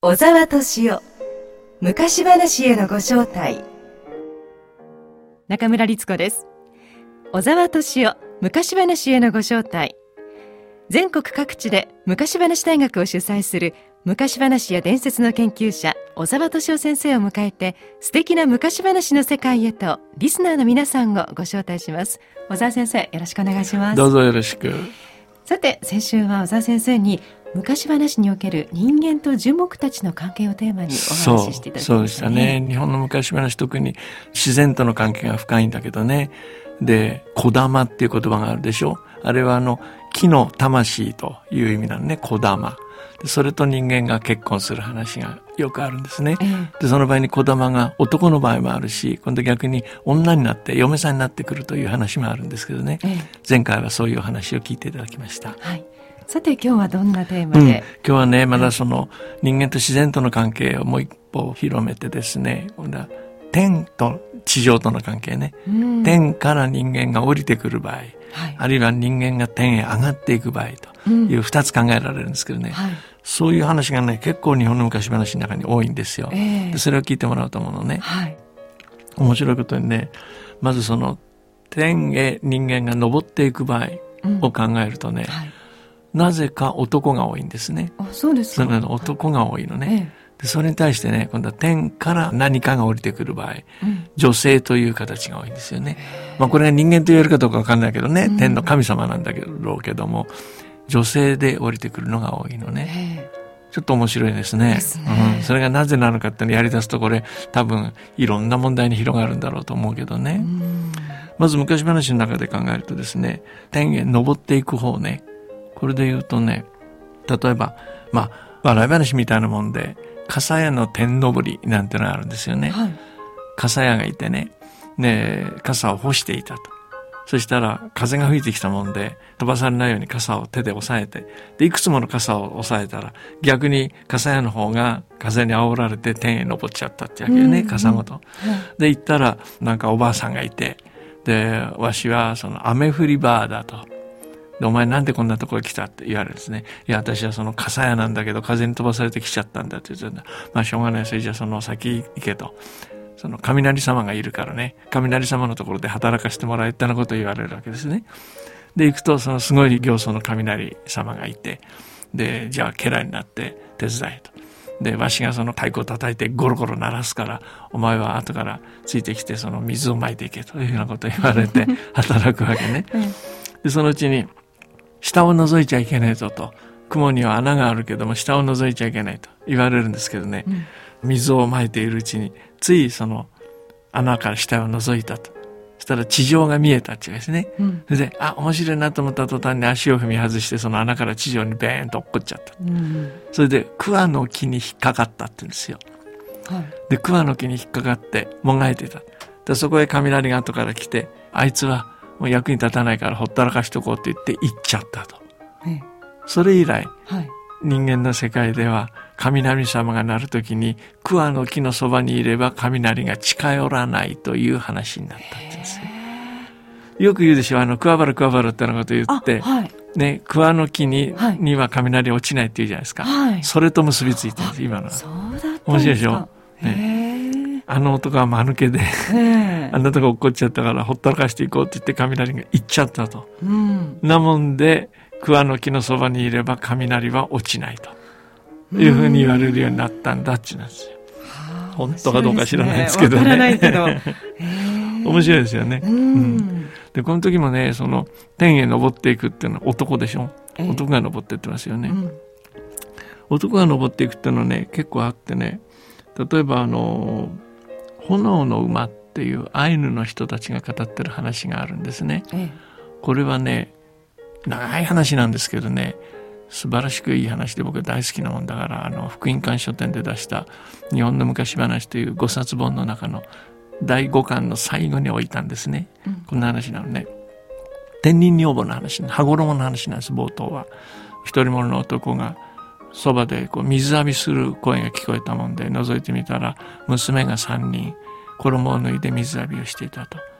小沢敏夫昔話へのご招待。 中村律子です。小沢敏夫昔話へのご招待。全国各地で昔話大学を主催する昔話や伝説の研究者小沢敏夫先生を迎えて、素敵な昔話の世界へとリスナーの皆さんをご招待します。小沢先生、よろしくお願いします。 どうぞよろしく。 さて、先週は小沢先生に昔話における人間と樹木たちの関係をテーマにお話ししていただきましたね。 そうでしたね。日本の昔話、特に自然との関係が深いんだけどね。で、小玉っていう言葉があるでしょ。あれは木の魂という意味なのね、小玉。それと人間が結婚する話がよくあるんですね。で、その場合に小玉が男の場合もあるし、今度逆に女になって嫁さんになってくるという話もあるんですけどね。前回はそういう話を聞いていただきました。 はい。さて、今日はどんなテーマで、 今日はね、まだその人間と自然との関係をもう一歩広めてですね、今度は天と地上との関係ね。天から人間が降りてくる場合、あるいは人間が天へ上がっていく場合という二つ考えられるんですけどね。そういう話がね、結構日本の昔話の中に多いんですよ。で、それを聞いてもらおうと思うのね。面白いことにね、まずその天へ人間が登っていく場合を考えるとね、なぜか男が多いんですね。 そうですか。 その男が多いのね。で、それに対してね、今度は天から何かが降りてくる場合、女性という形が多いんですよね。これが人間と言えるかどうかわかんないけどね、天の神様なんだろうけども、女性で降りてくるのが多いのね。ちょっと面白いですね。それがなぜなのかってやり出すと、これ多分いろんな問題に広がるんだろうと思うけどね。まず昔話の中で考えるとですね、天へ登っていく方ね。これで言うとね、例えば、笑い話みたいなもんで、笠屋の天登りなんてのがあるんですよね。笠屋がいてね、で、笠を干していたと。そしたら風が吹いてきたもんで、飛ばされないように傘を手で押さえて、で、いくつもの傘を押さえたら、逆に笠屋の方が風に煽られて天へ登っちゃったってわけよね、傘ごと。で、行ったら、なんかおばあさんがいて、で、わしはその雨降りバーだと。で、お前なんでこんなところに来たって言われるんですね。いや、私はその笠屋なんだけど、風に飛ばされてきちゃったんだって言ってた。しょうがない。それじゃその先行けと。その雷様がいるからね、雷様のところで働かせてもらえたようなことを言われるわけですね。で、行くと、そのすごい形相の雷様がいて、で、じゃあ家来になって手伝えと。で、わしがその太鼓を叩いてゴロゴロ鳴らすから、お前は後からついてきてその水をまいていけというようなことを言われて働くわけね。で、そのうちに、下を覗いちゃいけないぞと。雲には穴があるけども下を覗いちゃいけないと言われるんですけどね。水をまいているうちに、ついその穴から下を覗いたと。そしたら地上が見えたっていうですね。それで、面白いなと思った途端に足を踏み外して、その穴から地上にベーンと落っこっちゃった。それで、桑の木に引っかかったって言うんですよ。で、桑の木に引っかかってもがいてた。で、そこへ雷が後から来て、あいつはもう役に立たないからほったらかしとこうって言って行っちゃったと。それ以来、人間の世界では雷様が鳴るときに桑の木のそばにいれば雷が近寄らないという話になったんですよ。よく言うでしょ、桑原桑原ってのこと言って、ね、桑の木には雷落ちないって言うじゃないですか。それと結びついてるんです、今のは。 そうだったんですか。 面白いでしょ。あの男は間抜けで、あんなとこ落っこっちゃったからほったらかしていこうって言って雷が行っちゃったと。なもんで、桑の木のそばにいれば雷は落ちないというふうに言われるようになったんだって言うんですよ。本当かどうか知らないですけどね。 わからないけど。 面白いですよね。で、この時もね、その天へ登っていくっていうのは男でしょ。男が登っていってますよね。男が登っていくっていうのはね、結構あってね、例えば炎の馬っていうアイヌの人たちが語ってる話があるんですね。これはね、長い話なんですけどね、素晴らしくいい話で僕は大好きなもんだから、福音館書店で出した日本の昔話という5冊本の中の第5巻の最後に置いたんですね。こんな話なのね。天人女房の話、羽衣の話なんです。冒頭は一人者の男がそばで水浴びする声が聞こえたもんで覗いてみたら、娘が3人衣を脱いで水浴びをしていたと。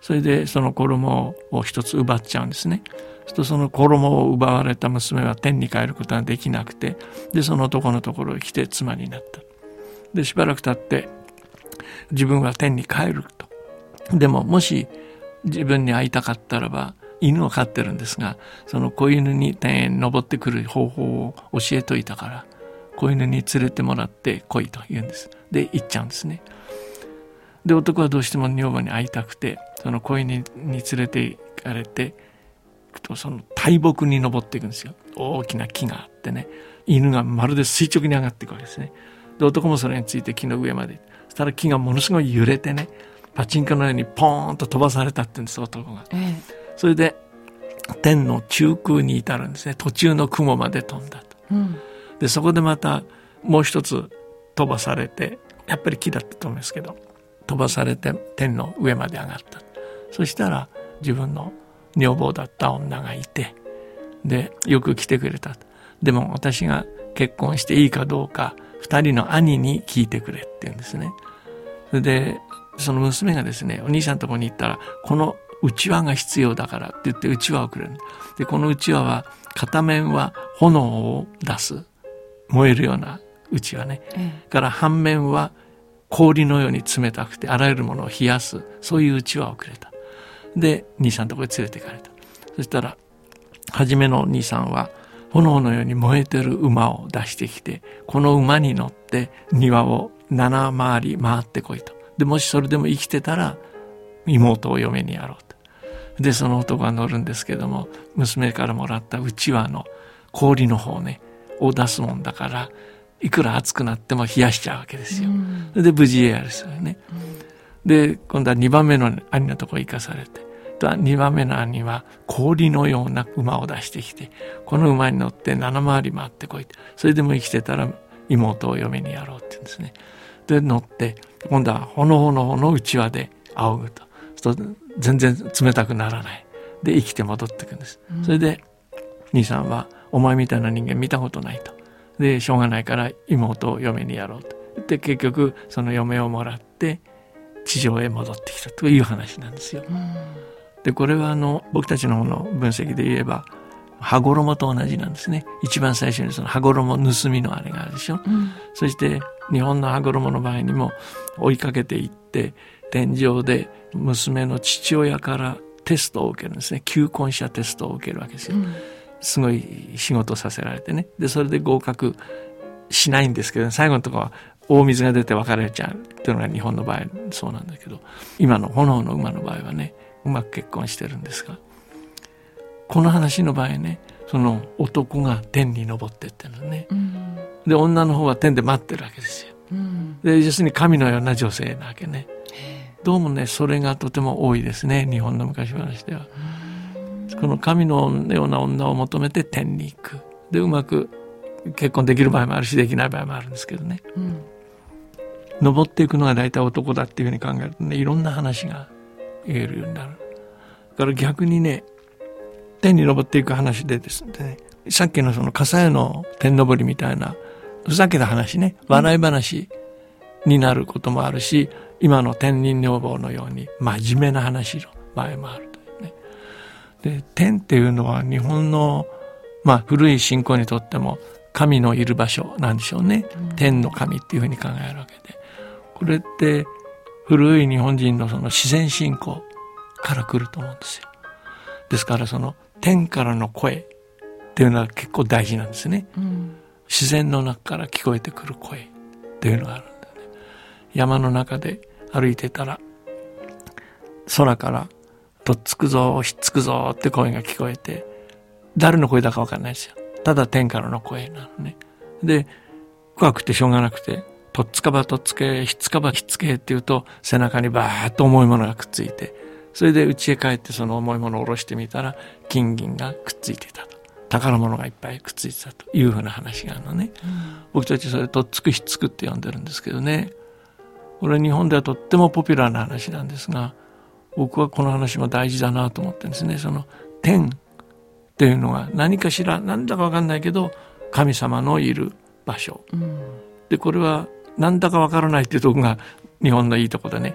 それでその衣を一つ奪っちゃうんですね。その衣を奪われた娘は天に帰ることができなくて、でその男のところへ来て妻になった。でしばらく経って自分は天に帰ると。でももし自分に会いたかったらば、犬を飼ってるんですが、その子犬に天へ登ってくる方法を教えといたから、子犬に連れてもらって来いと言うんです。で行っちゃうんですね。で男はどうしても女房に会いたくて、その子犬に連れて行かれて、その大木に登っていくんですよ。大きな木があってね、犬がまるで垂直に上がっていくわけですね。で男もそれについて木の上まで。そしたら木がものすごい揺れてね、パチンコのようにポーンと飛ばされたって言うんです男が。それで天の中空に至るんですね。途中の雲まで飛んだと、でそこでまたもう一つ飛ばされて、やっぱり木だったと思いますけど、飛ばされて天の上まで上がった。そしたら自分の女房だった女がいて、でよく来てくれた。でも私が結婚していいかどうか2人の兄に聞いてくれって言うんですね。それでその娘がですね、お兄さんのところに行ったら、このうちわが必要だからって言ってうちわをくれる。でこのうちわは片面は炎を出す、燃えるようなうちわね、から反面は氷のように冷たくてあらゆるものを冷やす、そういううちわをくれた。で兄さんのところに連れて行かれた。そしたら初めの兄さんは炎のように燃えてる馬を出してきて、この馬に乗って庭を7回り回ってこいと。でもしそれでも生きてたら妹を嫁にやろうと。でその男が乗るんですけども、娘からもらったうちわの氷の方ねを出すもんだから、いくら暑くなっても冷やしちゃうわけですよ。それで無事やるですよね。で今度は2番目の兄のところへ行かされて、2番目の兄は氷のような馬を出してきて、この馬に乗って7回り回ってこいと。それでも生きてたら妹を嫁にやろうって言うんですね。で乗って今度は炎のうちわで仰ぐと。そうすると全然冷たくならない。で生きて戻ってくるんです。それで兄さんはお前みたいな人間見たことないと。でしょうがないから妹を嫁にやろうと。で結局その嫁をもらって地上へ戻ってきたという話なんですよ。でこれは僕たちの方の分析で言えば羽衣と同じなんですね。一番最初にその羽衣盗みのあれがあるでしょ、そして日本の羽衣の場合にも追いかけていって天上で娘の父親からテストを受けるんですね。求婚者テストを受けるわけですよ、すごい仕事させられてね。でそれで合格しないんですけど、最後のところは大水が出て別れちゃうっていうのが日本の場合そうなんだけど、今の炎の馬の場合はねうまく結婚してるんですが、この話の場合ね、その男が天に昇ってってるのね、で女の方は天で待ってるわけですよ、で要するに神のような女性なわけね。どうもねそれがとても多いですね、日本の昔話では。この神のような女を求めて天に行く。でうまく結婚できる場合もあるしできない場合もあるんですけどね、登っていくのが大体男だっていうふうに考えるとね、いろんな話が言えるようになる。だから逆にね、天に登っていく話でですね、さっきのその笠屋の天登りみたいなふざけた話ね、笑い話になることもあるし、今の天人女房のように真面目な話の場合もあるというね。で天っていうのは日本の古い信仰にとっても神のいる場所なんでしょうね、天の神っていうふうに考えるわけで、これって古い日本人のその自然信仰から来ると思うんですよ。ですからその天からの声っていうのは結構大事なんですね、自然の中から聞こえてくる声っていうのがあるんだよね。山の中で歩いてたら空からとっつくぞひっつくぞって声が聞こえて、誰の声だか分かんないですよ。ただ天からの声なのね。で怖くてしょうがなくて、とっつかばとっつけひっつかばひっつけって言うと背中にバーッと重いものがくっついて、それで家へ帰ってその重いものを下ろしてみたら金銀がくっついていたと、宝物がいっぱいくっついてたというふうな話があるのね、僕たちそれとっつくひっつくって呼んでるんですけどね。これ日本ではとってもポピュラーな話なんですが、僕はこの話も大事だなと思ってるんですね。その天っていうのが何かしら何だか分かんないけど神様のいる場所、でこれは何だか分からないっていうところが日本のいいところでね、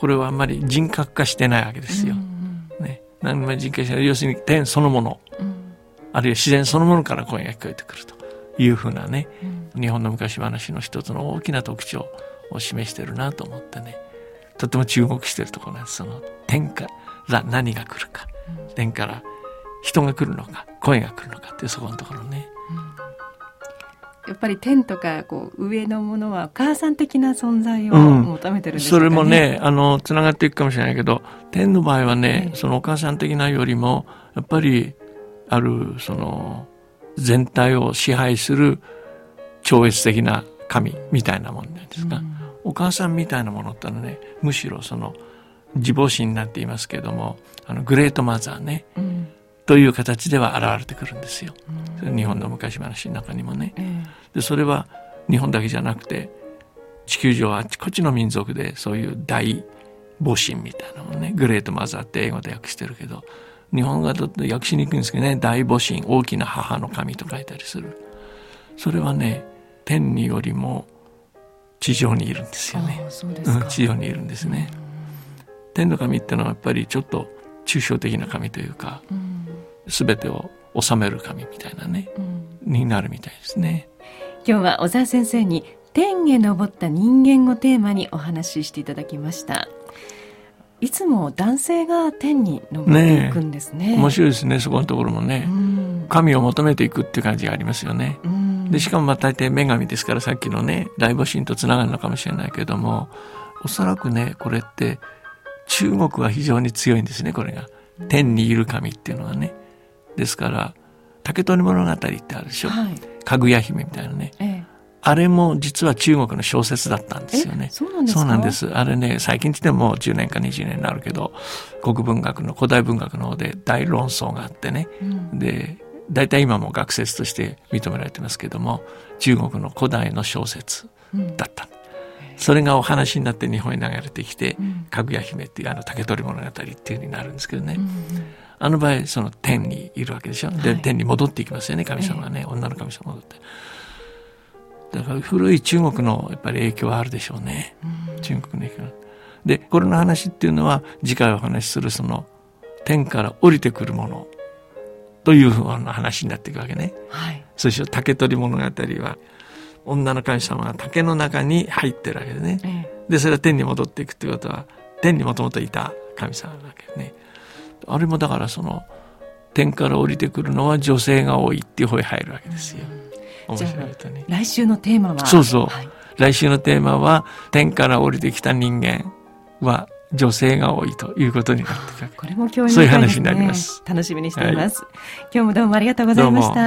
これはあんまり人格化してないわけですよ。ね、何も人格化してない。要するに天そのもの、あるいは自然そのものから声が聞こえてくるというふうなね、日本の昔話の一つの大きな特徴を示してるなと思ってね、とても注目してるところなんです。その天から何が来るか、天から人が来るのか声が来るのかっていうそこのところね、 やっぱり天とかこう上のものはお母さん的な存在を求めてるんですかね。 それもねつながっていくかもしれないけど、天の場合はね、そのお母さん的なよりもやっぱりあるその全体を支配する超越的な神みたいなもんなんですが、お母さんみたいなものってのはね、むしろその自母神になっていますけれども、グレートマザーね、という形では現れてくるんですよ、日本の昔話の中にもね、でそれは日本だけじゃなくて地球上あちこちの民族でそういう大母神みたいなもんね、グレートマザーって英語で訳してるけど、日本語だと訳しにくいんですけどね、大母神、大きな母の神と書いたりする。それはね、天によりも地上にいるんですよね。 そうですか。 地上にいるんですね。天の神ってのはやっぱりちょっと抽象的な神というか、全てを治める神みたいなね、になるみたいですね。 今日は小沢先生に天へ昇った人間をテーマにお話ししていただきました。いつも男性が天に昇っていくんですね。 面白いですね、そこのところもね、神を求めていくっていう感じがありますよね。でしかも大抵女神ですから、さっきのね大母神とつながるのかもしれないけども、おそらくねこれって中国は非常に強いんですね。これが天にいる神っていうのはね。ですから竹取物語ってあるでしょ、かぐや姫みたいなね、あれも実は中国の小説だったんですよね。 そうなんですか？ そうなんです。あれね、最近来ても10年か20年になるけど、国文学の古代文学の方で大論争があってね、で大体今も学説として認められてますけども、中国の古代の小説だった、それがお話になって日本に流れてきて、かぐや姫っていう竹取物語っていう風になるんですけどね、あの場合その天にいるわけでしょ。で、天に戻っていきますよね、神様がね、女の神様戻って。だから古い中国のやっぱり影響はあるでしょうね、中国の影響で。これの話っていうのは次回お話しするその天から降りてくるものというふうな話になっていくわけね、そして竹取物語は女の神様が竹の中に入ってるわけでね、でそれは天に戻っていくっていうことは天にもともといた神様なわけね。あれもだからその天から降りてくるのは女性が多いっていう方に入るわけですよ。面白いとね。 来週のテーマはそう、来週のテーマは天から降りてきた人間は女性が多いということになってくる。 これも興味深いですね。 そういう話になります。 楽しみにしています、今日もどうもありがとうございました。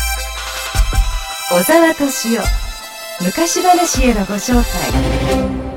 小沢敏夫、昔話へのご招待。